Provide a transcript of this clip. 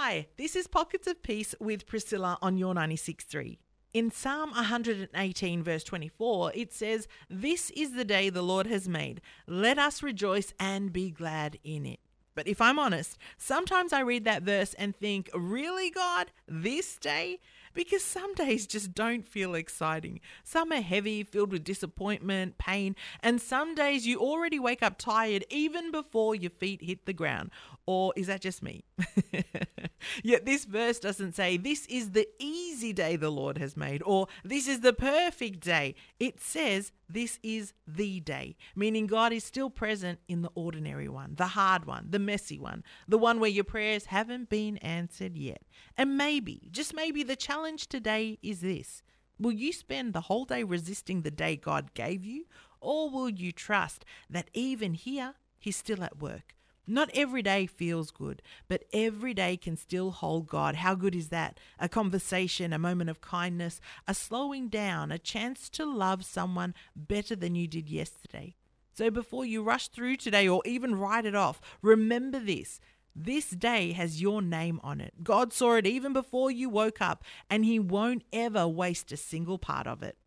Hi, this is Pockets of Peace with Priscilla on Your 96.3. In Psalm 118 verse 24, it says, "This is the day the Lord has made. Let us rejoice and be glad in it." But if I'm honest, sometimes I read that verse and think, really, God, this day? Because some days just don't feel exciting. Some are heavy, filled with disappointment, pain, and some days you already wake up tired even before your feet hit the ground. Or is that just me? Yet this verse doesn't say, "This is the easy day the Lord has made," or "This is the perfect day." It says, "This is the day," meaning God is still present in the ordinary one, the hard one, the messy one, the one where your prayers haven't been answered yet. And maybe, just maybe, the challenge today is this. Will you spend the whole day resisting the day God gave you? Or will you trust that even here, He's still at work? Not every day feels good, but every day can still hold God. How good is that? A conversation, a moment of kindness, a slowing down, a chance to love someone better than you did yesterday. So before you rush through today or even write it off, remember this. This day has your name on it. God saw it even before you woke up, and He won't ever waste a single part of it.